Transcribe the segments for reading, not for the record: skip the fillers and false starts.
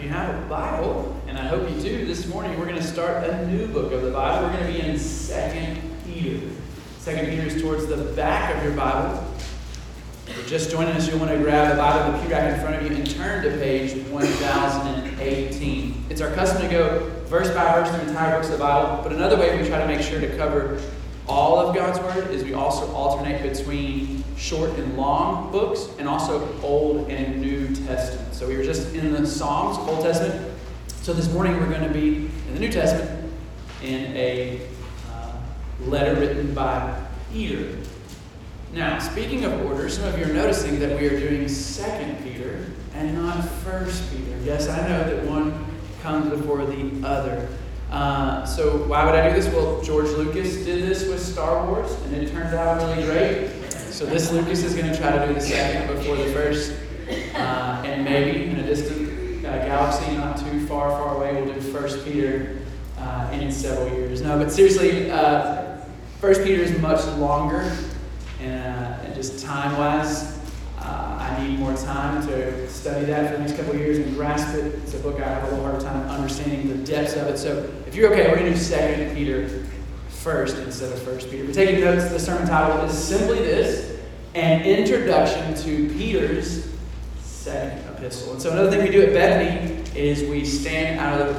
if you have a Bible, and I hope you do, this morning we're going to start a new book of the Bible. We're going to be in 2 Peter. 2 Peter is towards the back of your Bible. If you're just joining us, you'll want to grab a Bible in the pew rack in front of you and turn to page 1018. It's our custom to go verse by verse through entire books of the Bible, but another way we try to make sure to cover all of God's Word is we also alternate between short and long books and also Old and New Testament. So we were just in the Psalms, Old Testament. So this morning we're going to be in the New Testament in a letter written by Peter. Now, speaking of order, some of you are noticing that we are doing 2 Peter and not 1 Peter. Yes, I know that one comes before the other. So why would I do this? Well, George Lucas did this with Star Wars, and it turned out really great. So this Lucas is going to try to do the second before the first, and maybe in a distant galaxy not too far away, we'll do 1 Peter in several years. No, but seriously, 1 Peter is much longer, and just time-wise, I need more time to study that for the next couple of years and grasp it. It's a book I have a little hard time understanding the depths of it. So if you're okay, we're going to do 2 Peter first instead of 1 Peter. If you're taking notes, the sermon title is simply this: An Introduction to Peter's Second Epistle. And so another thing we do at Bethany is we stand out of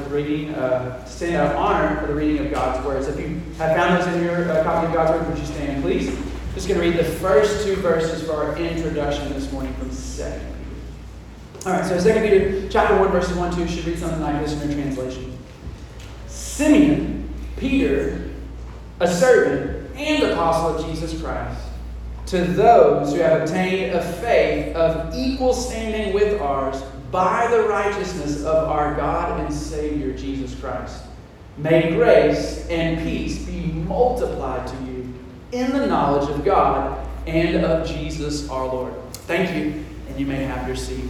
honor for the reading of God's Word. So if you have found those in your copy of God's Word, would you stand, please? Just going to read the first two verses for our introduction this morning from 2 Peter. All right, so 2 Peter chapter 1, verses 1 2 should read something like this in your translation. Simeon, Peter, a servant and apostle of Jesus Christ, to those who have obtained a faith of equal standing with ours by the righteousness of our God and Savior Jesus Christ. May grace and peace be multiplied to you in the knowledge of God and of Jesus our Lord. Thank you, and you may have your seat.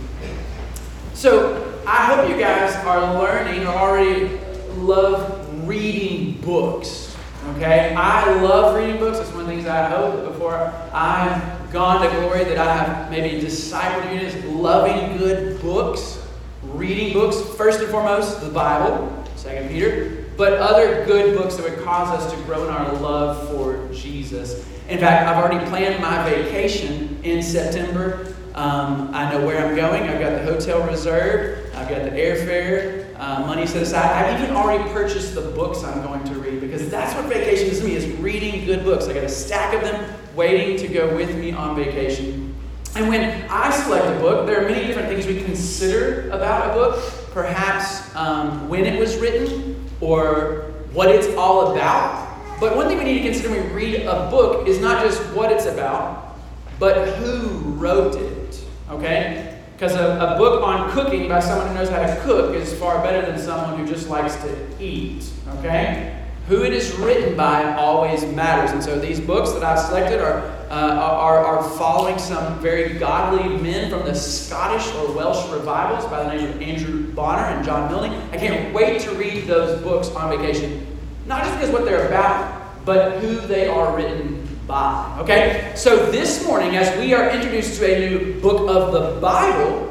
So, I hope you guys are learning or already love reading books. Okay? I love reading books. That's one of the things I hope before I've gone to glory that I have maybe discipled you is loving good books, reading books. First and foremost, the Bible, 2 Peter. But other good books that would cause us to grow in our love for Jesus. In fact, I've already planned my vacation in September. I know where I'm going. I've got the hotel reserved. I've got the airfare, money set aside. I've even already purchased the books I'm going to read because that's what vacation is to me, is reading good books. I got a stack of them waiting to go with me on vacation. And when I select a book, there are many different things we consider about a book. Perhaps when it was written, or what it's all about. But one thing we need to consider when we read a book is not just what it's about, but who wrote it, okay? Because a book on cooking by someone who knows how to cook is far better than someone who just likes to eat, okay? Who it is written by always matters. And so these books that I've selected are following some very godly men from the Scottish or Welsh revivals by the name of Andrew Bonner and John Milne. I can't wait to read those books on vacation. Not just because what they're about, but who they are written by. Okay? So this morning, as we are introduced to a new book of the Bible,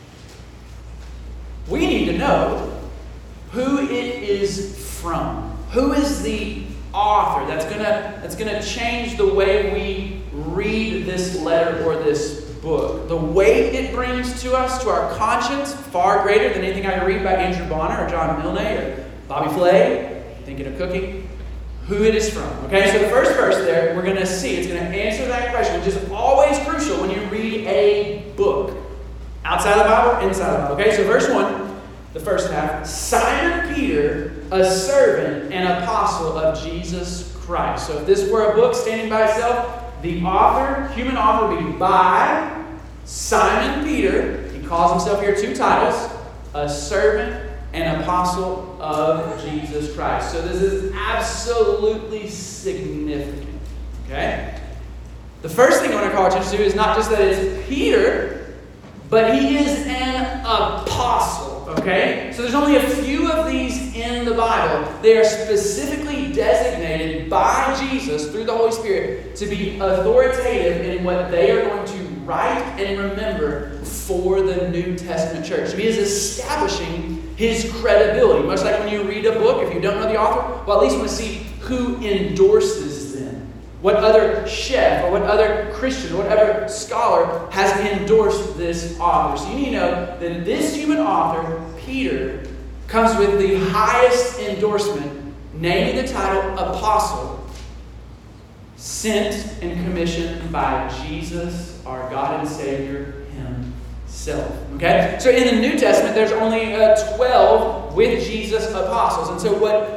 we need to know who it is from. Who is the author that's gonna change the way we read this letter or this book? The weight it brings to us, to our conscience, far greater than anything I can read by Andrew Bonner or John Milne or Bobby Flay, thinking of cooking. Who it is from. Okay, so the first verse there, we're going to see, it's going to answer that question, which is always crucial when you read a book. Outside the Bible, inside the Bible. Okay, so verse 1. The first half, Simon Peter, a servant and apostle of Jesus Christ. So if this were a book standing by itself, the author, human author, would be by Simon Peter. He calls himself here two titles, a servant and apostle of Jesus Christ. So this is absolutely significant. Okay? The first thing I want to call attention to is not just that it's Peter, but he is an apostle. Okay? So there's only a few of these in the Bible. They are specifically designated by Jesus through the Holy Spirit to be authoritative in what they are going to write and remember for the New Testament church. So he is establishing his credibility. Much like when you read a book, if you don't know the author, well, at least you want to see who endorses them. What other chef or what other Christian or whatever scholar has endorsed this author. So you need to know that this human author, Peter, comes with the highest endorsement, namely the title Apostle, sent and commissioned by Jesus, our God and Savior himself. Okay? So in the New Testament, there's only 12 with Jesus apostles. And so what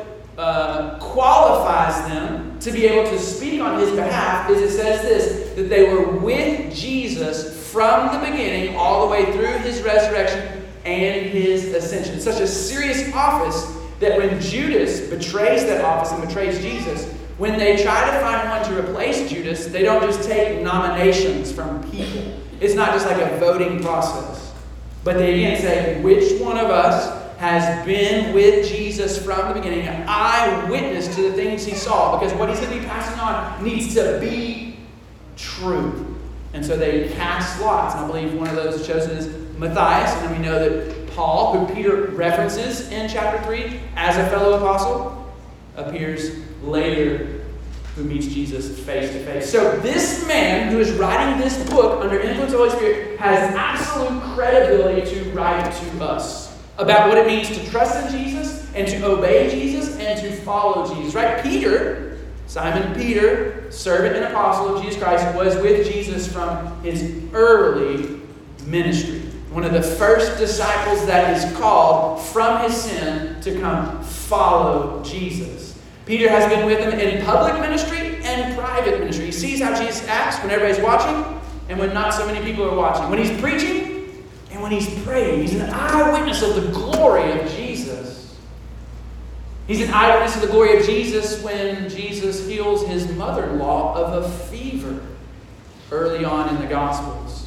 qualifies them to be able to speak on his behalf is it says this, that they were with Jesus from the beginning all the way through his resurrection and his ascension. It's such a serious office that when Judas betrays that office and betrays Jesus, when they try to find one to replace Judas, they don't just take nominations from people. It's not just like a voting process. But they again say, which one of us has been with Jesus from the beginning, an eyewitness to the things he saw, because what he's going to be passing on needs to be true. And so they cast lots, and I believe one of those chosen is Matthias, and then we know that Paul, who Peter references in chapter 3 as a fellow apostle, appears later, who meets Jesus face to face. So this man who is writing this book under influence of the Holy Spirit has absolute credibility to write to us about what it means to trust in Jesus and to obey Jesus and to follow Jesus. Right? Peter, Simon Peter, servant and apostle of Jesus Christ, was with Jesus from his early ministry. One of the first disciples that is called from his sin to come follow Jesus. Peter has been with him in public ministry and private ministry. He sees how Jesus acts when everybody's watching and when not so many people are watching. When he's preaching and when he's praying. He's an eyewitness of the glory of Jesus. He's an eyewitness of the glory of Jesus when Jesus heals his mother-in-law of a fever early on in the Gospels.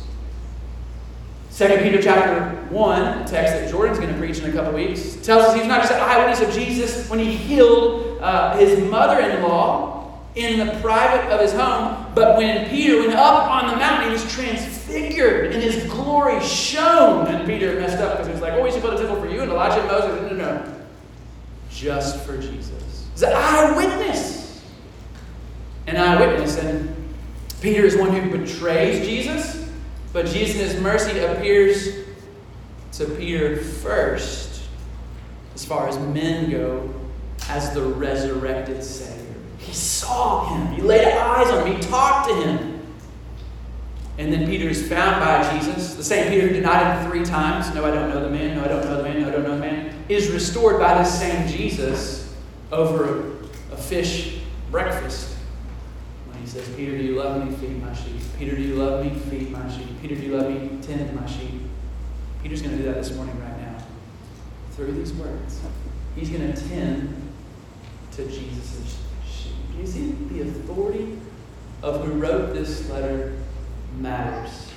2 Peter chapter 1, the text that Jordan's going to preach in a couple weeks, tells us he's not just an eyewitness of Jesus when he healed his mother-in-law in the private of his home, but when Peter went up on the mountain, he was transfigured and his glory shone. And Peter messed up because he was like, we should build a temple for you. And Elijah and Moses, no. Just for Jesus. He's an eyewitness. An eyewitness. And Peter is one who betrays Jesus, but Jesus in his mercy appears to Peter first, as far as men go, as the resurrected Savior. He saw him. He laid eyes on him. He talked to him. And then Peter is found by Jesus. The same Peter who denied him 3 times. No, I don't know the man. No, I don't know the man. No, I don't know the man. Is restored by this same Jesus over a fish breakfast. When he says, Peter, do you love me? Feed my sheep. Peter, do you love me? Feed my sheep. Peter, do you love me? Tend my sheep. Peter's going to do that this morning right now. Through these words. He's going to tend to Jesus' sheep. Do you see the authority of who wrote this letter matters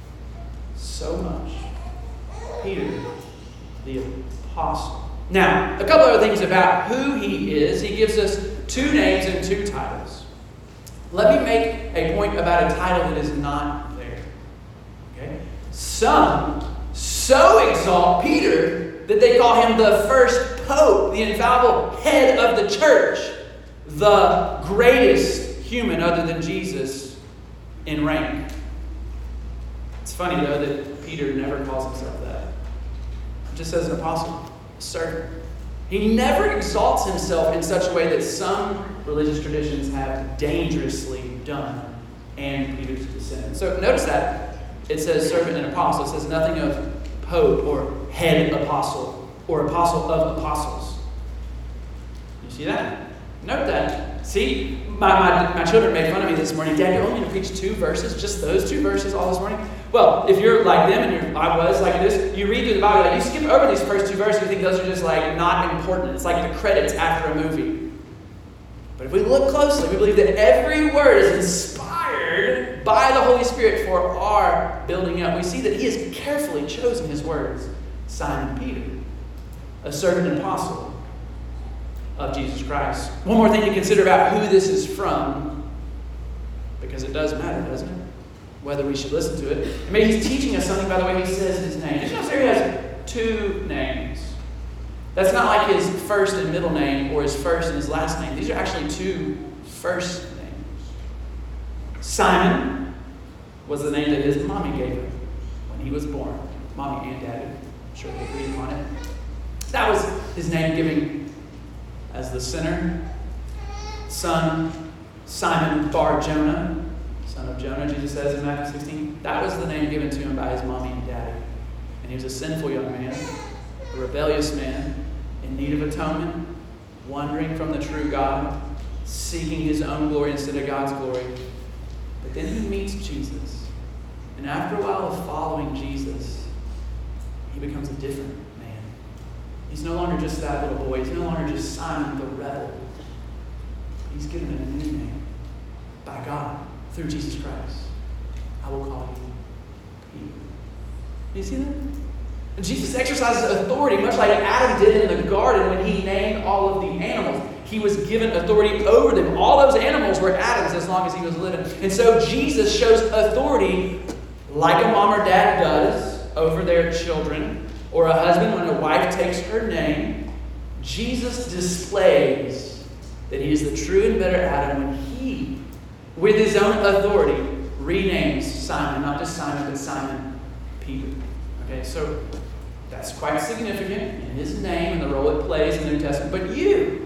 so much? Peter, the apostle. Now, a couple other things about who he is. He gives us 2 names and 2 titles. Let me make a point about a title that is not there. Okay? Some so exalt Peter that they call him the first pope, the infallible head of the church, the greatest human other than Jesus in rank. It's funny, though, that Peter never calls himself that. He just says an apostle, a servant. He never exalts himself in such a way that some religious traditions have dangerously done, and Peter's descendants. So notice that it says servant and apostle. It says nothing of pope or head apostle or apostle of apostles. You see that? Note that. See, my children made fun of me this morning. Dad, you want me to preach 2 verses, just those 2 verses all this morning? Well, if you're like them and I was like this, you read through the Bible, you skip over these first 2 verses, you think those are just like not important. It's like the credits after a movie. But if we look closely, we believe that every word is inspired by the Holy Spirit for our building up. We see that he has carefully chosen his words. Simon Peter, a servant and apostle of Jesus Christ. One more thing to consider about who this is from, because it does matter, doesn't it? whether we should listen to it. And maybe he's teaching us something by the way he says his name. Did you notice there he has two names? That's not like his first and middle name or his first and his last name. These are actually two first names. Simon was the name that his mommy gave him when he was born. Mommy and daddy. I'm sure they agreed upon it. That was his name given as the sinner. Son, Simon Bar Jonah, son of Jonah, Jesus says in Matthew 16. That was the name given to him by his mommy and daddy. And he was a sinful young man, a rebellious man, in need of atonement, wandering from the true God, seeking his own glory instead of God's glory. But then he meets Jesus. And after a while of following Jesus, he becomes a different man. He's no longer just that little boy. He's no longer just Simon the rebel. He's given a new name by God through Jesus Christ. I will call you Peter. Do you see that? And Jesus exercises authority much like Adam did in the garden when he named all of the animals. He was given authority over them. All those animals were Adam's as long as he was living. And so Jesus shows authority like a mom or dad does over their children, or a husband when a wife takes her name. Jesus displays that he is the true and better Adam when he, with his own authority, renames Simon, not just Simon, but Simon Peter. Okay, so that's quite significant in his name and the role it plays in the New Testament. But you,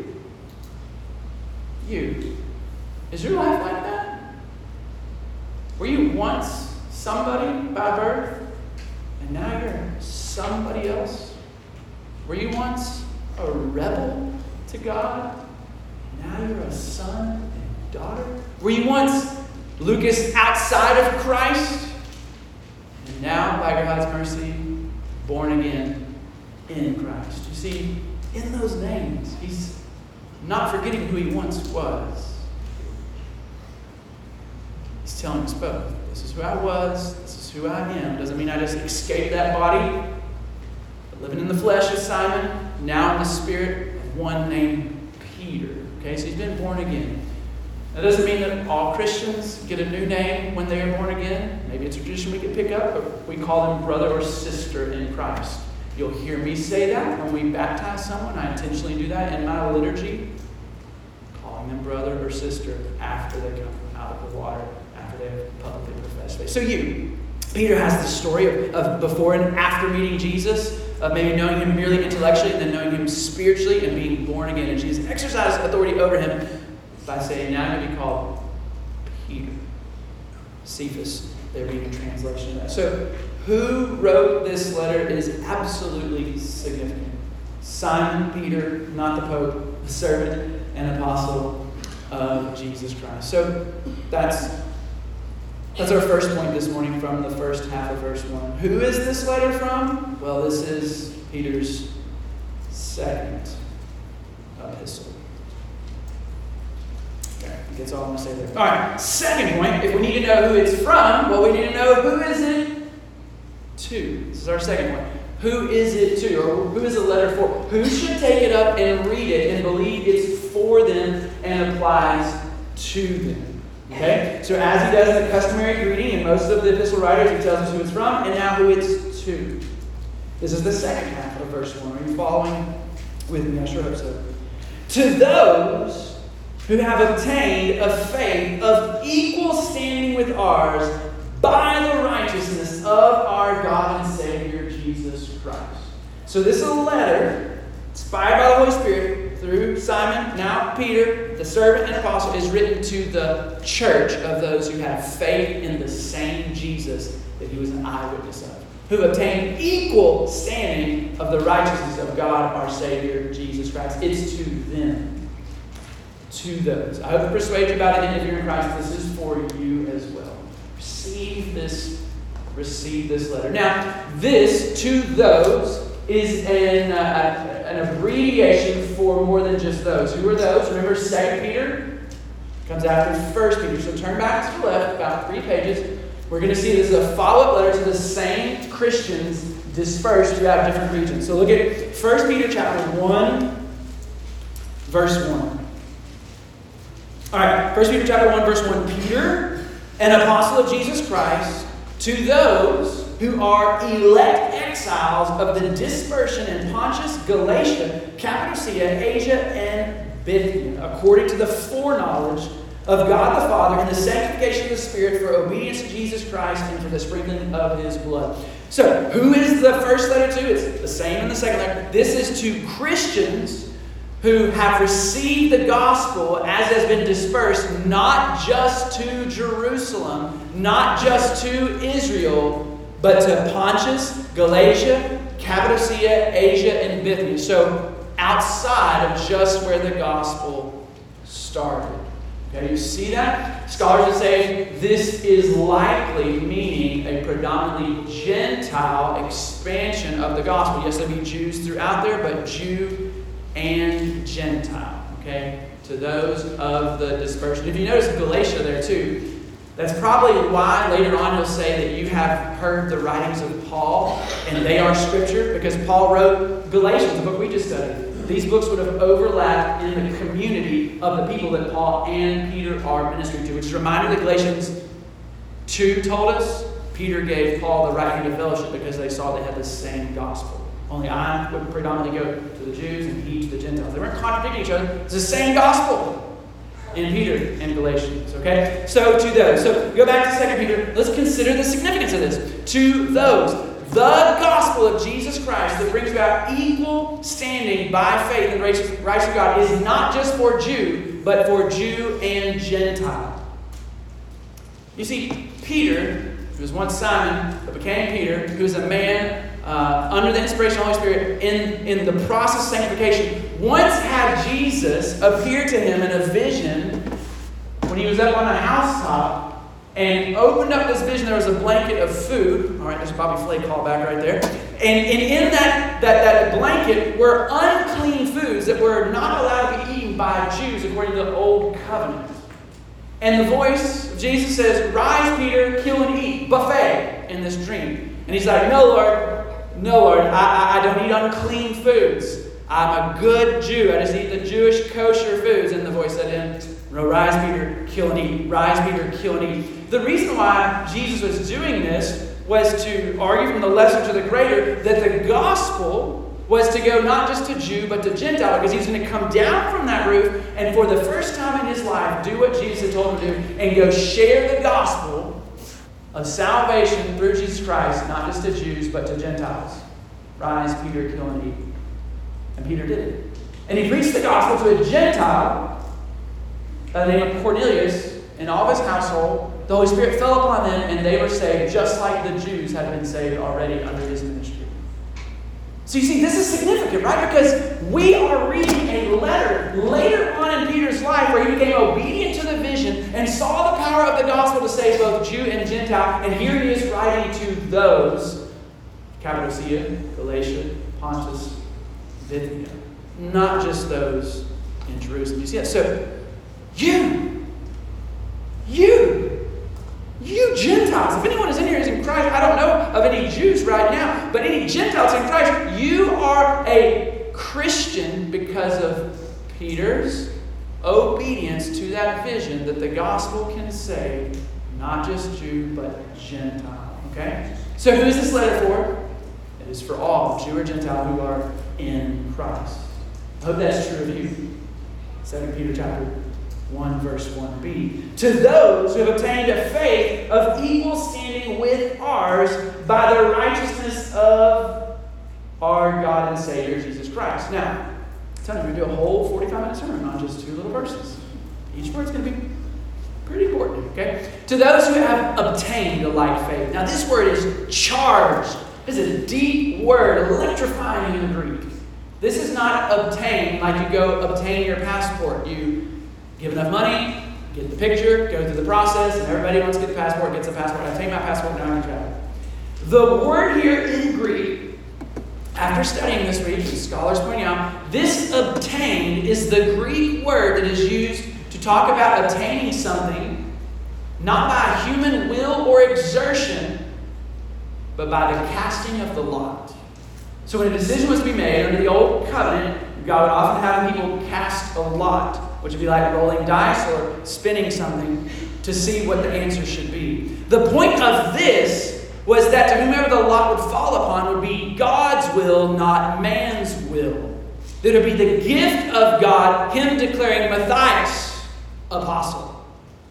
is your life like that? Were you once somebody by birth, and now you're somebody else? Were you once a rebel to God? Now you're a son and daughter? Were you once Lucas outside of Christ? And now, by God's mercy, born again in Christ. You see, in those names, he's not forgetting who he once was. He's telling us both. This is who I was. This is who I am. Doesn't mean I just escaped that body. But living in the flesh is Simon. Now in the spirit of one named Peter. Okay, so he's been born again. That doesn't mean that all Christians get a new name when they are born again. Maybe it's a tradition we can pick up, but we call them brother or sister in Christ. You'll hear me say that when we baptize someone. I intentionally do that in my liturgy, calling them brother or sister after they come out of the water, after they have publicly professed faith. So Peter has the story of before and after meeting Jesus, of maybe knowing him merely intellectually and then knowing him spiritually and being born again. And Jesus exercised authority over him by saying, now I'm going to be called Peter. Cephas, there being a translation of that. So who wrote this letter is absolutely significant. Simon Peter, not the Pope, a servant and apostle of Jesus Christ. So that's our first point this morning from the first half of verse 1. Who is this letter from? Well, this is Peter's second epistle. Okay, that's all I'm going to say there. All right, second point. If we need to know who it's from, well, we need to know who is it to. This is our second point. Who is it to? Or who is the letter for? Who should take it up and read it and believe it's for them and applies to them? Okay? So as he does the customary greeting in most of the epistle writers, he tells us who it's from and now who it's to. This is the second half of verse 1. Are you following with me? I sure hope so. To those who have obtained a faith of equal standing with ours by the righteousness of our God and Savior, Jesus Christ. So this is a letter inspired by the Holy Spirit through Simon, now Peter, the servant and apostle, is written to the church of those who have faith in the same Jesus that he was an eyewitness of, who obtained equal standing of the righteousness of God, our Savior, Jesus Christ. It's to them. To those. I hope to persuade you about it, and if you're in Christ, this is for you as well. Receive this letter. Now, this, to those, is an abbreviation for more than just those. Who are those? Remember 2 Peter comes after 1 Peter. So turn back to the left, about 3 pages. We're going to see this is a follow-up letter to the same Christians dispersed throughout different regions. So look at 1 Peter chapter 1, verse 1. All right, 1 Peter chapter 1, verse 1. Peter, an apostle of Jesus Christ, to those who are elect exiles of the dispersion in Pontus, Galatia, Cappadocia, Asia, and Bithynia, according to the foreknowledge of God the Father and the sanctification of the Spirit, for obedience to Jesus Christ and for the sprinkling of His blood. So, who is the first letter to? It's the same in the second letter. This is to Christians who have received the gospel as has been dispersed, not just to Jerusalem, not just to Israel, but to Pontus, Galatia, Cappadocia, Asia, and Bithynia. So, outside of just where the gospel started. Okay, you see that? Scholars would say this is likely meaning a predominantly Gentile expansion of the gospel. Yes, there'll be Jews throughout there, but Jew and Gentile. Okay, to those of the dispersion. If you notice Galatia there too, that's probably why later on he'll say that you have heard the writings of Paul and they are Scripture, because Paul wrote Galatians, the book we just studied. These books would have overlapped in the community of the people that Paul and Peter are ministering to, which is a reminder that Galatians 2 told us Peter gave Paul the right hand of fellowship because they saw they had the same gospel. Only I would predominantly go to the Jews and he to the Gentiles. They weren't contradicting each other. It's the same gospel in Peter and Galatians. Okay? So to those. So go back to 2 Peter. Let's consider the significance of this. To those. The gospel of Jesus Christ that brings about equal standing by faith and righteousness of God is not just for Jew, but for Jew and Gentile. You see, Peter, who was once Simon, but became Peter, who is a man under the inspiration of the Holy Spirit in the process of sanctification, once had Jesus appear to him in a vision when he was up on a housetop. And opened up this vision. There was a blanket of food. All right, there's a Bobby Flay callback right there. And in that blanket were unclean foods that were not allowed to be eaten by Jews according to the Old Covenant. And the voice of Jesus says, "Rise, Peter, kill and eat." Buffet in this dream. And he's like, No, Lord, I don't eat unclean foods. I'm a good Jew. I just eat the Jewish kosher foods. And the voice said to him, "Rise, Peter, kill and eat. Rise, Peter, kill and eat." The reason why Jesus was doing this was to argue from the lesser to the greater that the gospel was to go not just to Jew, but to Gentile, because he's going to come down from that roof and for the first time in his life do what Jesus had told him to do and go share the gospel of salvation through Jesus Christ, not just to Jews, but to Gentiles. Rise, Peter, kill and eat. And Peter did it. And he preached the gospel to a Gentile by the name of Cornelius and all of his household. The Holy Spirit fell upon them and they were saved, just like the Jews had been saved already under his ministry. So you see, this is significant, right? Because we are reading a letter later on in Peter's life where he became obedient to the vision and saw the power of the gospel to save both Jew and Gentile. And here he is writing to those, Cappadocia, Galatia, Pontus, Bithynia. Not just those in Jerusalem. You see that? So, you Gentiles, if anyone is in here is in Christ, I don't know of any Jews right now, but any Gentiles in Christ, you are a Christian because of Peter's obedience to that vision that the gospel can save not just Jew, but Gentile. Okay? So who is this letter for? It is for all, Jew or Gentile, who are in Christ. I hope that's true of you. 2 Peter chapter 1 verse 1b. To those who have obtained a faith of equal standing with ours by the righteousness of our God and Savior Jesus Christ. Now, I'm telling you, we're going to do a whole 45-minute sermon on just 2 little verses. Each word's going to be pretty important, okay? To those who have obtained a like faith. Now, this word is charged. This is a deep word, electrifying in the Greek. This is not obtain like you go obtain your passport. You give enough money, get the picture, go through the process, and everybody wants to get the passport, gets the passport. I obtain my passport, now I can travel. The word here in Greek, after studying this week, the scholars point out, this obtain is the Greek word that is used to talk about obtaining something, not by human will or exertion, but by the casting of the lot. So when a decision was to be made under the Old Covenant, God would often have people cast a lot. which would be like rolling dice or spinning something to see what the answer should be. The point of this was that to whomever the lot would fall upon would be God's will, not man's will. That it would be the gift of God, him declaring Matthias apostle.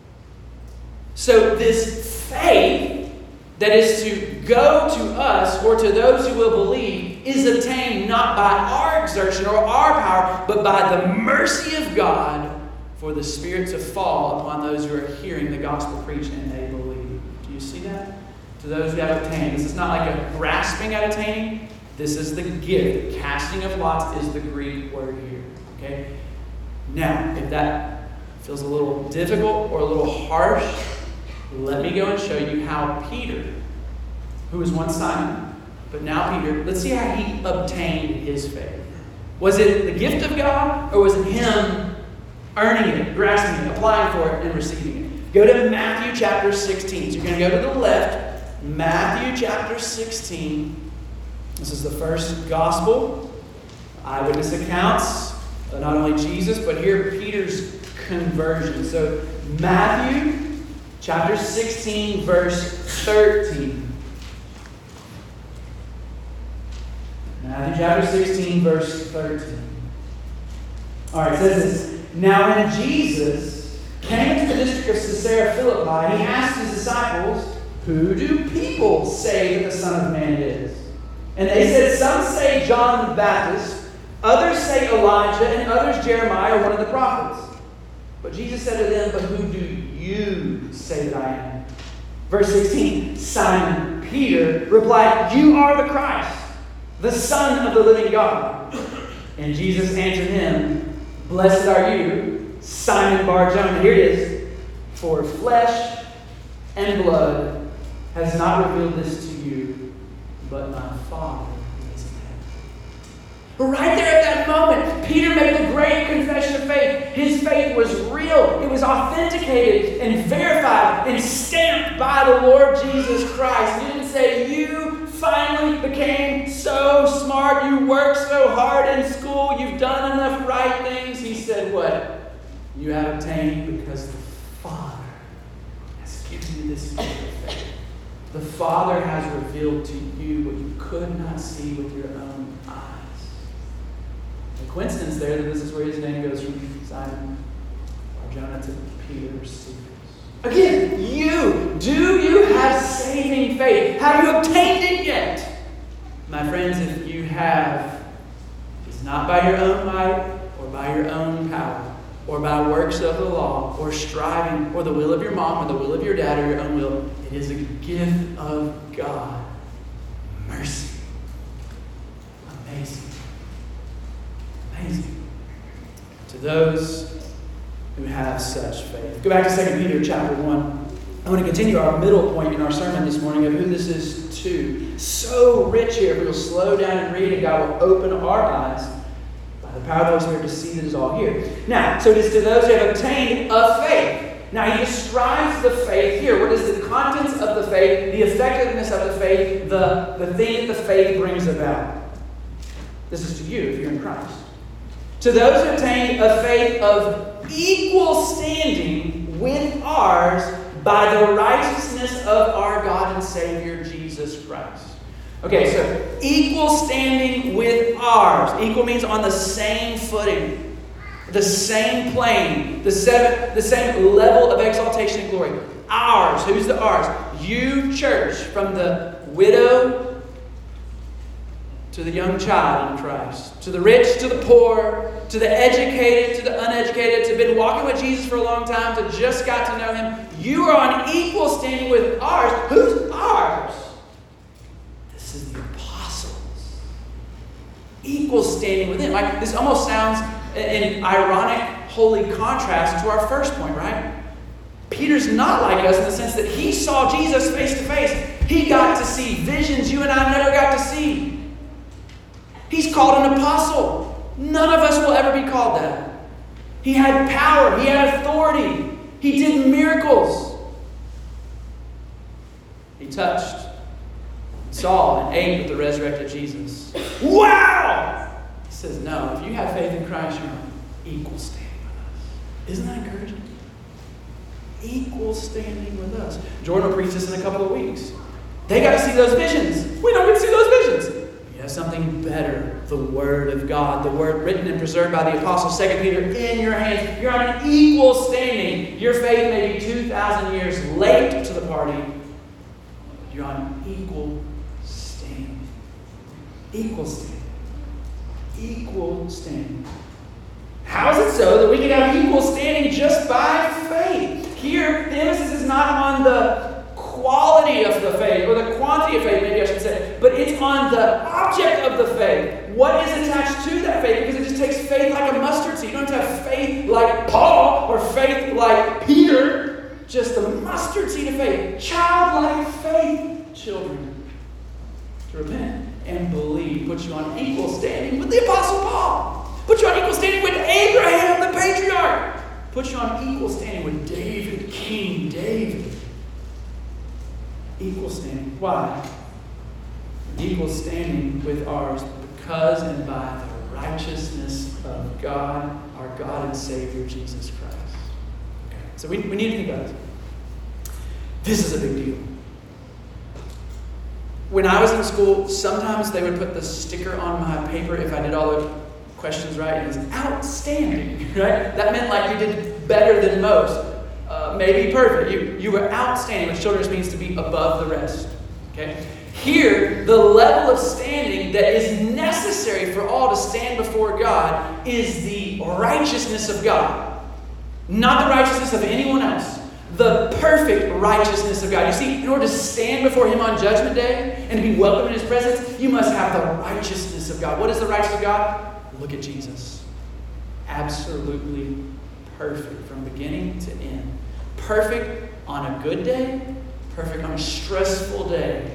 So this faith that is to go to us or to those who will believe is obtained not by our exertion or our power, but by the mercy of God for the Spirit to fall upon those who are hearing the gospel preached and they believe. Do you see that? To those who have obtained. This is not like a grasping at attaining. This is the gift. The casting of lots is the Greek word here. Okay? Now, if that feels a little difficult or a little harsh, let me go and show you how Peter, who was once Simon, but now Peter, let's see how he obtained his faith. Was it the gift of God, or was it him earning it, grasping it, applying for it, and receiving it? Go to Matthew chapter 16. So you're going to go to the left. Matthew chapter 16. This is the first gospel. Eyewitness accounts of not only Jesus, but here Peter's conversion. So Matthew chapter 16, verse 13. Matthew chapter 16, verse 13. All right, it says this. Now when Jesus came into the district of Caesarea Philippi, he asked his disciples, "Who do people say that the Son of Man is?" And they said, "Some say John the Baptist, others say Elijah, and others Jeremiah or one of the prophets." But Jesus said to them, "But who do you say that I am?" Verse 16, Simon Peter replied, "You are the Christ, the Son of the living God." And Jesus answered him, "Blessed are you, Simon Bar-Jonah." Here it is. "For flesh and blood has not revealed this to you, but my Father who is in heaven." But right there at that moment, Peter made the great confession of faith. His faith was real. It was authenticated and verified and stamped by the Lord Jesus Christ. He didn't say, "You finally became so smart. You worked so hard in school. You've done enough right things." He said, "What? You have obtained because the Father has given you this gift of faith. The Father has revealed to you what you could not see with your own eyes." A coincidence there that this is where his name goes from Simon Bar-Jonah to Peter or Cephas. Again, do you have saving faith? Have you obtained it yet? My friends, if you have, it's not by your own might or by your own power or by works of the law or striving or the will of your mom or the will of your dad or your own will. It is a gift of God. Mercy. Amazing. Amazing. To those who have such faith. Go back to 2 Peter chapter 1. I want to continue our middle point in our sermon this morning of who this is to. So rich here. If we'll slow down and read it, God will open our eyes by the power of the Holy Spirit to see that it's all here. Now, so it is to those who have obtained a faith. Now, he describes the faith here. What is the contents of the faith, the effectiveness of the faith, the thing that the faith brings about. This is to you if you're in Christ. To those who obtain a faith of equal standing with ours by the righteousness of our God and Savior, Jesus Christ. Okay, so equal standing with ours. Equal means on the same footing, the same plane, the same level of exaltation and glory. Ours. Who's the ours? You, church, from the widow to the young child in Christ, to the rich, to the poor, to the educated, to the uneducated, to been walking with Jesus for a long time, to just got to know Him. You are on equal standing with ours. Who's ours? This is the apostles. Equal standing with Him. Like, this almost sounds an ironic, holy contrast to our first point, right? Peter's not like us in the sense that he saw Jesus face to face. He got to see visions you and I never got to see. He's called an apostle. None of us will ever be called that. He had power. He had authority. He did miracles. He touched, saw, and ate with the resurrected Jesus. Wow! He says, no, if you have faith in Christ, you're on equal standing with us. Isn't that encouraging? Equal standing with us. Jordan will preach this in a couple of weeks. They got to see those visions. We don't get to see those visions. You have something better, the Word of God, the Word written and preserved by the apostles, 2 Peter, in your hands. You're on an equal standing. Your faith may be 2,000 years late to the party. You're on equal standing. Equal standing. Equal standing. How is it so that we can have equal standing just by faith? Here, the emphasis is not on the quality of the faith, or the quantity of faith, maybe I should say, but it's on the object of the faith. What is attached to that faith? Because it just takes faith like a mustard seed. You don't have to have faith like Paul or faith like Peter. Just the mustard seed of faith. Childlike faith, children. To repent and believe puts you on equal standing with the Apostle Paul. Puts you on equal standing with Abraham, the patriarch. Puts you on equal standing with David, King David. Equal standing. Why? Equal standing with ours because and by the righteousness of God, our God and Savior, Jesus Christ. Okay. So we need to think about this. This is a big deal. When I was in school, sometimes they would put the sticker on my paper if I did all the questions right. It was outstanding, right? That meant like you did better than most. Maybe perfect. You were outstanding, which children's means to be above the rest. Okay? Here, the level of standing that is necessary for all to stand before God is the righteousness of God. Not the righteousness of anyone else. The perfect righteousness of God. You see, in order to stand before Him on Judgment Day and to be welcome in His presence, you must have the righteousness of God. What is the righteousness of God? Look at Jesus. Absolutely perfect from beginning to end. Perfect on a good day, perfect on a stressful day.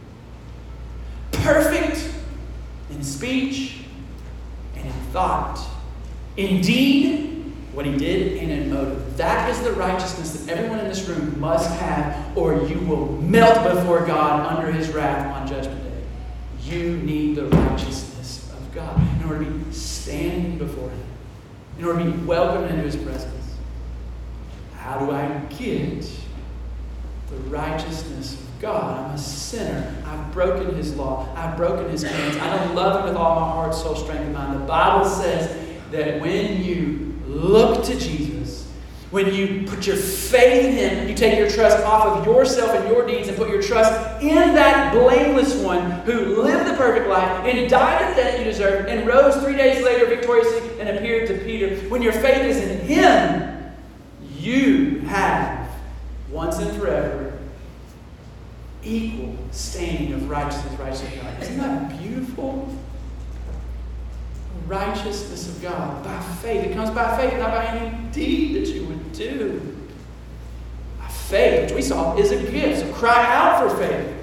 Perfect in speech and in thought. In deed, what He did, and in motive. That is the righteousness that everyone in this room must have, or you will melt before God under His wrath on Judgment Day. You need the righteousness of God in order to be standing before Him, in order to be welcomed into His presence. How do I get the righteousness of God? I'm a sinner. I've broken His law. I've broken His commands. I don't love Him with all my heart, soul, strength, and mind. The Bible says that when you look to Jesus, when you put your faith in Him, you take your trust off of yourself and your deeds and put your trust in that blameless one who lived the perfect life and died the death you deserve and rose 3 days later victoriously and appeared to Peter. When your faith is in Him, you have, once and forever, equal standing of righteousness of God. Isn't that beautiful? Righteousness of God by faith. It comes by faith, not by any deed that you would do. By faith, which we saw is a gift. So cry out for faith.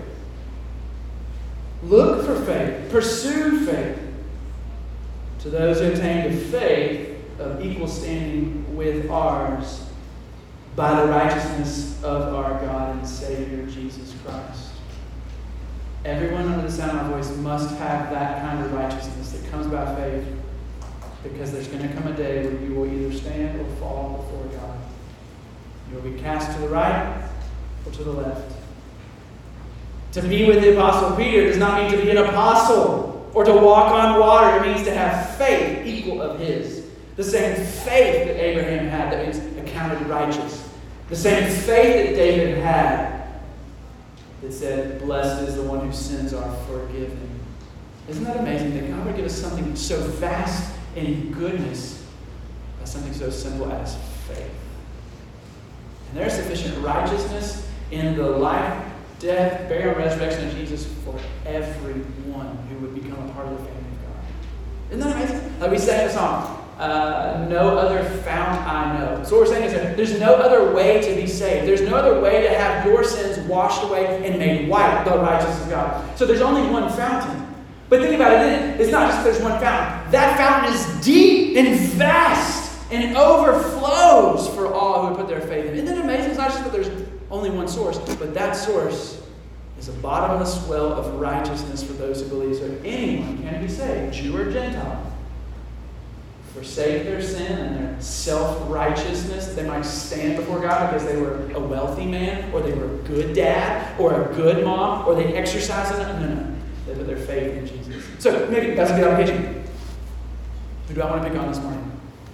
Look for faith. Pursue faith. To those who attain to faith of equal standing with ours, by the righteousness of our God and Savior, Jesus Christ. Everyone under the sound of my voice must have that kind of righteousness that comes by faith, because there's going to come a day when you will either stand or fall before God. You will be cast to the right or to the left. To be with the Apostle Peter does not mean to be an apostle or to walk on water. It means to have faith equal of his. The same faith that Abraham had that means accounted righteous. The same faith that David had that said, blessed is the one whose sins are forgiven. Isn't that amazing that God would give us something so vast in goodness by something so simple as faith? And there is sufficient righteousness in the life, death, burial, and resurrection of Jesus for everyone who would become a part of the family of God. Isn't that amazing? Like we sang the song, no other fount I know. So what we're saying is that there's no other way to be saved. There's no other way to have your sins washed away and made white, the righteousness of God. So there's only one fountain. But think about it, it's not just there's one fountain. That fountain is deep and vast, and it overflows for all who put their faith in it. Isn't that amazing? It's not just that there's only one source, but that source is a bottomless well of righteousness for those who believe. So anyone can be saved, Jew or Gentile. forsake their sin and their self-righteousness, that they might stand before God because they were a wealthy man, or they were a good dad, or a good mom, or they exercised in it. No. They put their faith in Jesus. So maybe that's a good application. Who do I want to pick on this morning?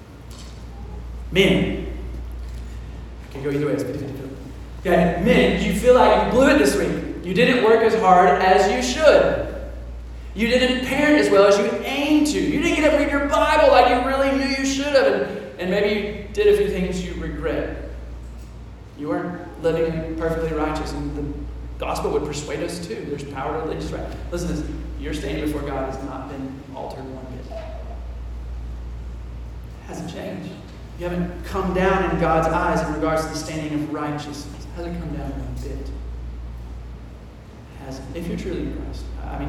Men. I can go either way. It's 50-50. Okay, men, you feel like you blew it this week. You didn't work as hard as you should. You didn't parent as well as you aimed to. You didn't get up and read your Bible like you really knew you should have. And maybe you did a few things you regret. You weren't living perfectly righteous. And the gospel would persuade us too. There's power to lead us right. Listen to this. Your standing before God has not been altered one bit. It hasn't changed. You haven't come down in God's eyes in regards to the standing of righteousness. It hasn't come down one bit. It hasn't. If you're truly in Christ.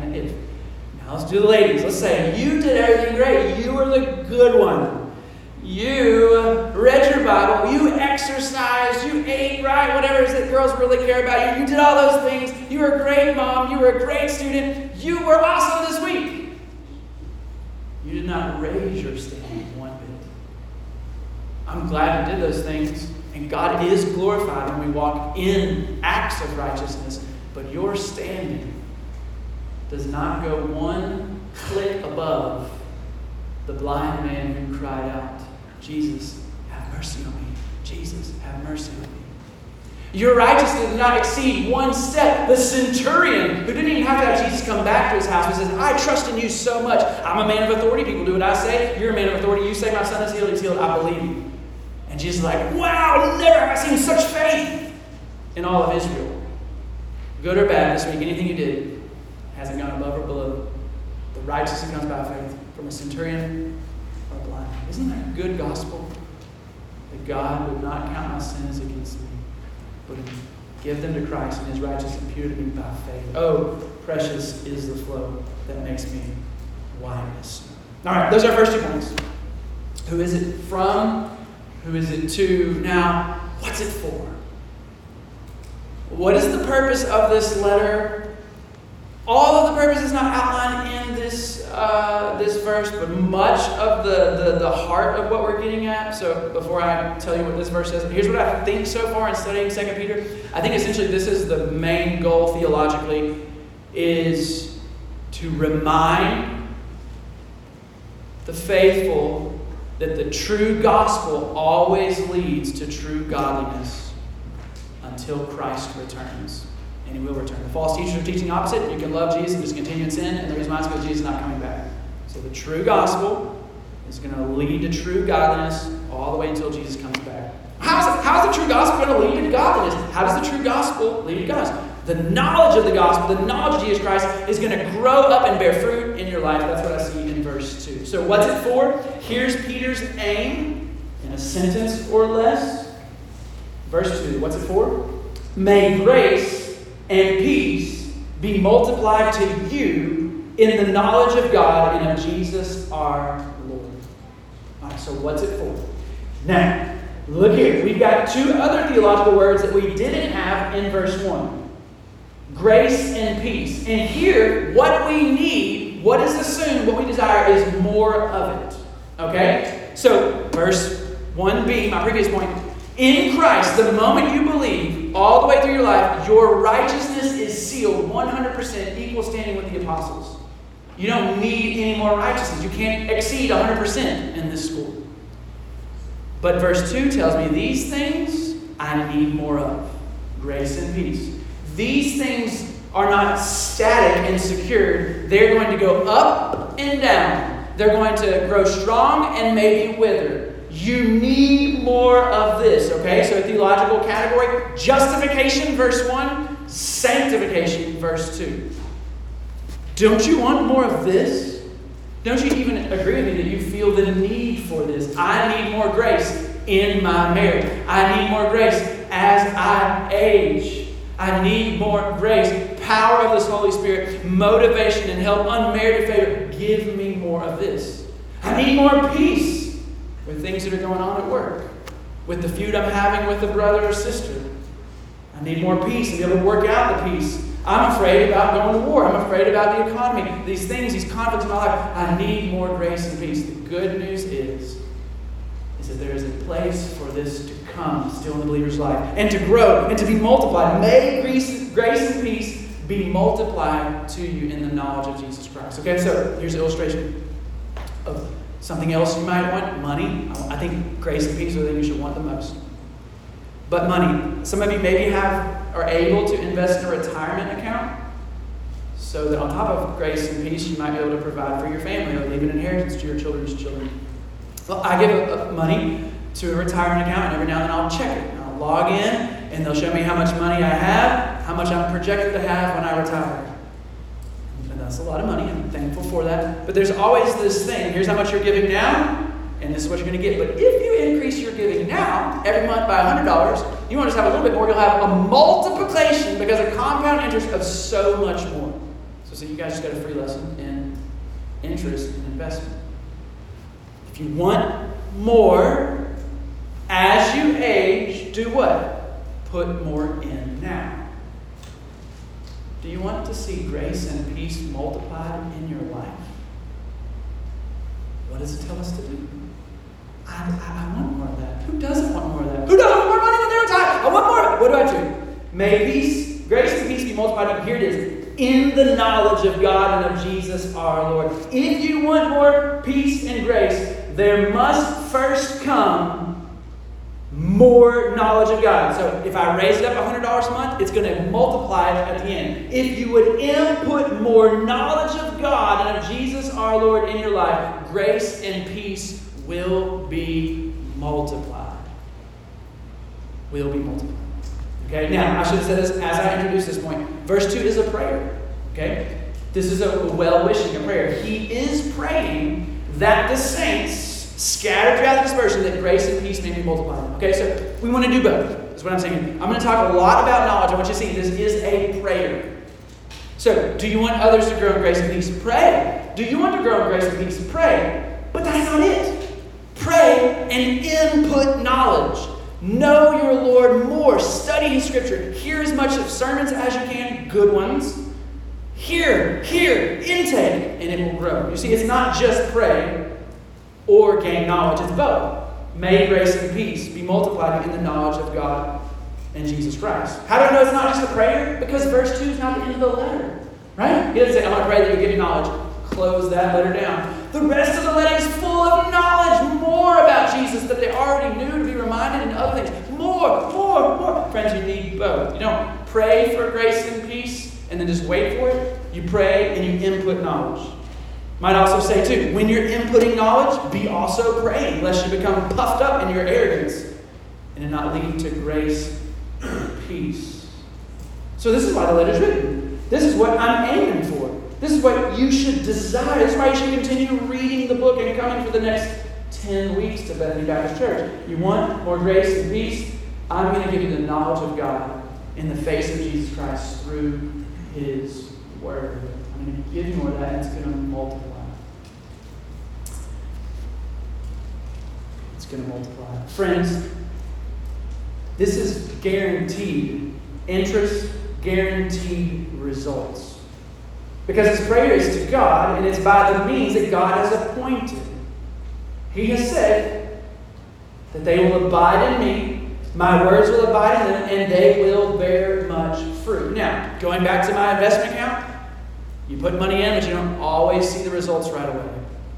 Now let's do the ladies. Let's say you did everything great. You were the good one. You read your Bible. You exercised. You ate right. Whatever it is that girls really care about you. You did all those things. You were a great mom. You were a great student. You were awesome this week. You did not raise your standing one bit. I'm glad you did those things. And God is glorified when we walk in acts of righteousness. But your standing does not go one click above the blind man who cried out, Jesus, have mercy on me. Jesus, have mercy on me. Your righteousness does not exceed one step. The centurion, who didn't even have to have Jesus come back to his house, who says, I trust in you so much. I'm a man of authority. People do what I say. You're a man of authority. You say my son is healed. He's healed. I believe you. And Jesus is like, wow, never have I seen such faith in all of Israel. Good or bad this week, anything you did hasn't gone above or below the righteousness that comes by faith from a centurion or a blind man. Isn't that good gospel? That God would not count my sins against me, but give them to Christ and his righteousness imputed to me by faith. Oh, precious is the flow that makes me white as snow. All right, those are our first 2 points. Who is it from? Who is it to? Now, what's it for? What is the purpose of this letter? All of the purpose is not outlined in this verse, but much of the heart of what we're getting at. So before I tell you what this verse says, here's what I think so far in studying 2 Peter. I think essentially this is the main goal theologically, is to remind the faithful that the true gospel always leads to true godliness until Christ returns. And he will return. The false teachers are teaching opposite. You can love Jesus and just continue in sin, and the reason why is because Jesus is not coming back. So the true gospel is going to lead to true godliness all the way until Jesus comes back. How is the true gospel going to lead to godliness? How does the true gospel lead to godliness? The knowledge of the gospel, the knowledge of Jesus Christ is going to grow up and bear fruit in your life. That's what I see in verse 2. So what's it for? Here's Peter's aim in a sentence or less. Verse 2, what's it for? May grace and peace be multiplied to you in the knowledge of God and of Jesus our Lord. All right, so what's it for? Now, look here. We've got 2 other theological words that we didn't have in verse 1. Grace and peace. And here, what we need, what is assumed, what we desire is more of it. Okay? So, verse 1b, my previous point. In Christ, the moment you believe, all the way through your life, your righteousness is sealed 100% equal standing with the apostles. You don't need any more righteousness. You can't exceed 100% in this school. But verse 2 tells me these things I need more of. Grace and peace. These things are not static and secured. They're going to go up and down. They're going to grow strong and maybe wither. You need more of this, okay? So a theological category, justification, verse 1, sanctification, verse 2. Don't you want more of this? Don't you even agree with me that you feel the need for this? I need more grace in my marriage. I need more grace as I age. I need more grace, power of this Holy Spirit, motivation and help, unmerited favor. Give me more of this. I need more peace with things that are going on at work, with the feud I'm having with a brother or sister. I need more peace and be able to work out the peace. I'm afraid about going to war. I'm afraid about the economy. These things, these conflicts in my life. I need more grace and peace. The good news is that there is a place for this to come still in the believer's life and to grow and to be multiplied. May grace and peace be multiplied to you in the knowledge of Jesus Christ. Okay, so here's an illustration of something else you might want. Money. I think grace and peace are the things you should want the most. But money. Some of you maybe are able to invest in a retirement account so that on top of grace and peace, you might be able to provide for your family or leave an inheritance to your children's children. Well, I give money to a retirement account, and every now and then I'll check it. I'll log in, and they'll show me how much money I have, how much I'm projected to have when I retire. And that's a lot of money. I'm thankful for that. But there's always this thing. Here's how much you're giving now, and this is what you're going to get. But if you increase your giving now, every month by $100, you want to just have a little bit more, you'll have a multiplication because of compound interest of so much more. So you guys just got a free lesson in interest and investment. If you want more, as you age, do what? Put more in now. Do you want to see grace and peace multiplied in your life? What does it tell us to do? I want more of that. Who doesn't want more of that? Who doesn't want more money when they retire? I want more. What do? May grace and peace be multiplied. Here it is. In the knowledge of God and of Jesus our Lord. If you want more peace and grace, there must first come more knowledge of God. So if I raise it up $100 a month, it's going to multiply it at the end. If you would input more knowledge of God and of Jesus our Lord in your life, grace and peace will be multiplied. Will be multiplied. Okay, now I should have said this as I introduced this point. Verse 2 is a prayer. Okay? This is a well-wishing, a prayer. He is praying that the saints scattered throughout the dispersion, that grace and peace may be multiplied. Okay, so we want to do both. That's what I'm saying. I'm going to talk a lot about knowledge. I want you to see this is a prayer. So, do you want others to grow in grace and peace? Pray. Do you want to grow in grace and peace? Pray. But that's not it. Pray and input knowledge. Know your Lord more. Study His Scripture. Hear as much of sermons as you can, good ones. Hear, intake, and it will grow. You see, it's not just pray or gain knowledge. It's both. May grace and peace be multiplied in the knowledge of God and Jesus Christ. How do I know it's not just a prayer? Because verse 2 is not the end of the letter. Right? He doesn't say, I'm going to pray that you give you knowledge. Close that letter down. The rest of the letter is full of knowledge, more about Jesus that they already knew to be reminded, and other things. More. Friends, you need both. You don't pray for grace and peace and then just wait for it. You pray and you input knowledge. Might also say too, when you're inputting knowledge, be also praying, lest you become puffed up in your arrogance and it not lead to grace and peace. So this is why the letter is written. This is what I'm aiming for. This is what you should desire. This is why you should continue reading the book and coming for the next 10 weeks to Bethany Baptist Church. You want more grace and peace? I'm going to give you the knowledge of God in the face of Jesus Christ through His Word. I'm going to give you more of that, and it's going to multiply. It's going to multiply. Friends, this is guaranteed interest, guaranteed results. Because His prayer is to God, and it's by the means that God has appointed. He has said that they will abide in me, my words will abide in them, and they will bear much fruit. Now, going back to my investment account, you put money in, but you don't always see the results right away.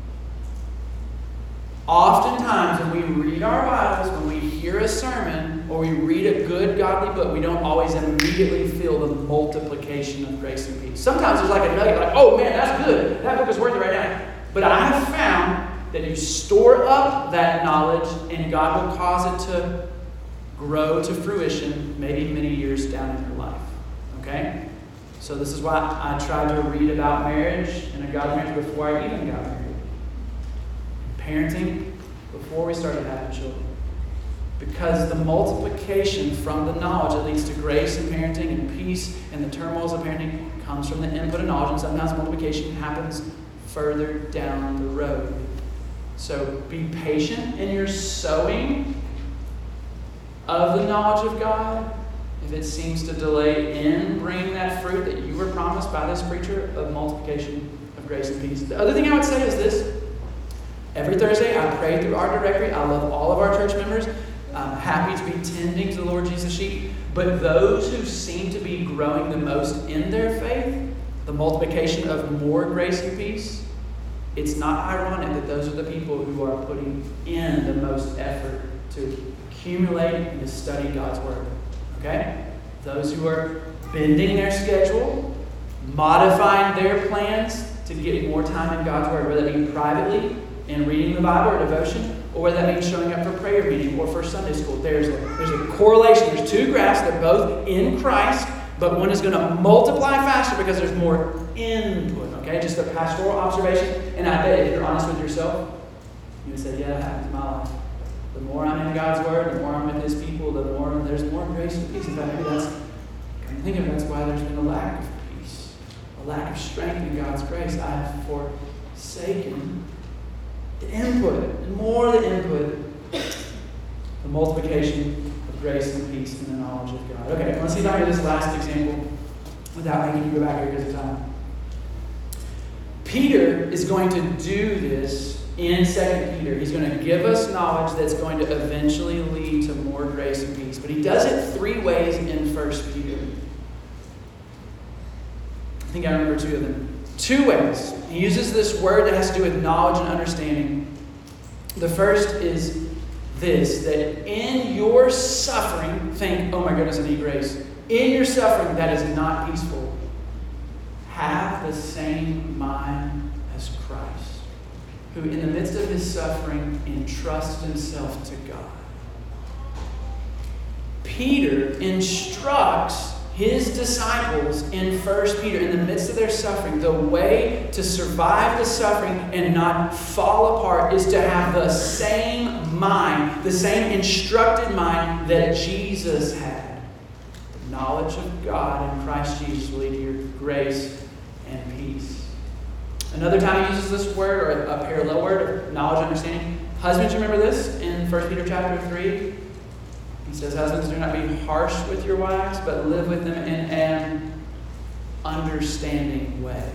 Oftentimes, when we read our Bibles, when we hear a sermon, or we read a good, godly book, we don't always immediately feel the multiplication of grace and peace. Sometimes there's like a nugget, like, oh man, that's good. That book is worth it right now. But I have found that you store up that knowledge, and God will cause it to grow to fruition maybe many years down in your life. Okay? So this is why I tried to read about marriage and a godly marriage before I even got married. Parenting before we started having children. Because the multiplication from the knowledge that leads to grace in parenting and peace and the turmoils of parenting comes from the input of knowledge, and sometimes multiplication happens further down the road. So be patient in your sowing of the knowledge of God, if it seems to delay in bringing that fruit that you were promised by this preacher of multiplication of grace and peace. The other thing I would say is this. Every Thursday, I pray through our directory. I love all of our church members. I'm happy to be tending to the Lord Jesus' sheep. But those who seem to be growing the most in their faith, the multiplication of more grace and peace, it's not ironic that those are the people who are putting in the most effort to accumulate and to study God's Word. Okay? Those who are bending their schedule, modifying their plans to get more time in God's Word, whether it be privately in reading the Bible or devotion, or whether that means showing up for prayer meeting or for Sunday school. There's a correlation. There's two graphs. They're both in Christ, but one is going to multiply faster because there's more input. Okay? Just a pastoral observation. And I bet if you're honest with yourself, you would say, yeah, that happens in my life. The more I'm in God's Word, the more I'm with His people, the more there's more grace and peace. In fact, maybe that's why there's been a lack of peace, a lack of strength in God's grace. I have forsaken the input, and more the input, the multiplication of grace and peace in the knowledge of God. Okay, let's see if I can do this last example without making you go back here because of time. Peter is going to do this in 2 Peter. He's going to give us knowledge that's going to eventually lead to more grace and peace. But he does it 3 ways in 1 Peter. I think I remember 2 of them. 2 ways. He uses this word that has to do with knowledge and understanding. The first is this, that in your suffering, think, oh my goodness, I need grace. In your suffering that is not peaceful, have the same mind as Christ, who in the midst of his suffering entrusted himself to God. Peter instructs his disciples in 1 Peter, in the midst of their suffering, the way to survive the suffering and not fall apart is to have the same mind, the same instructed mind that Jesus had. The knowledge of God in Christ Jesus will lead to your grace and peace. Another time he uses this word, or a parallel word of knowledge and understanding. Husbands, remember this in 1 Peter chapter 3? He says, husbands, do not be harsh with your wives, but live with them in an understanding way.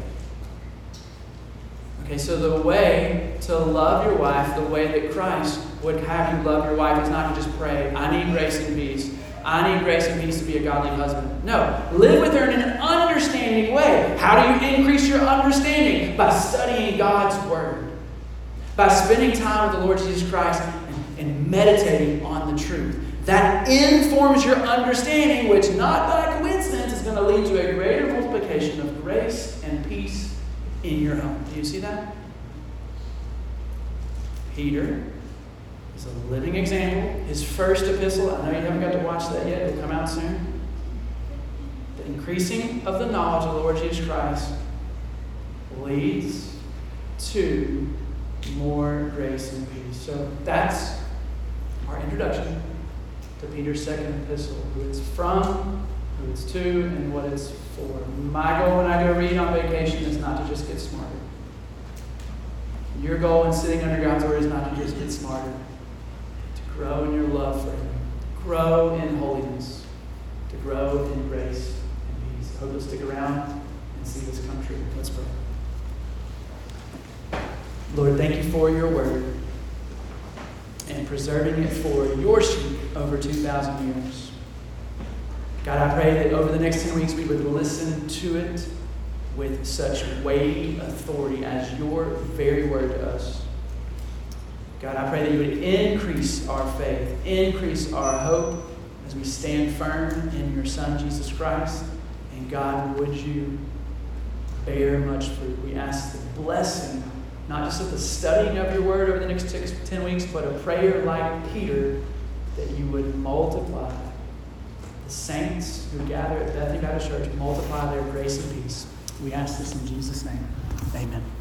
Okay, so the way to love your wife, the way that Christ would have you love your wife, is not to just pray, I need grace and peace. I need grace and peace to be a godly husband. No, live with her in an understanding way. How do you increase your understanding? By studying God's Word. By spending time with the Lord Jesus Christ and meditating on the truth. That informs your understanding, which not by coincidence is going to lead to a greater multiplication of grace and peace in your home. Do you see that? Peter is a living example. His first epistle, I know you haven't got to watch that yet, it'll come out soon. The increasing of the knowledge of the Lord Jesus Christ leads to more grace and peace. So that's our introduction to Peter's second epistle, who it's from, who it's to, and what it's for. My goal when I go read on vacation is not to just get smarter. Your goal in sitting under God's Word is not to just get smarter, to grow in your love for Him, grow in holiness, to grow in grace and peace. I hope you'll stick around and see this come true. Let's pray. Lord, thank you for your Word and preserving it for your sheep over 2,000 years. God, I pray that over the next 10 weeks we would listen to it with such weighty authority as your very word to us. God, I pray that you would increase our faith, increase our hope as we stand firm in your Son, Jesus Christ. And God, would you bear much fruit? We ask the blessing, not just of the studying of your word over the next 10 weeks, but a prayer like Peter, that you would multiply the saints who gather at Bethany Baptist Church, multiply their grace and peace. We ask this in Jesus' name. Amen.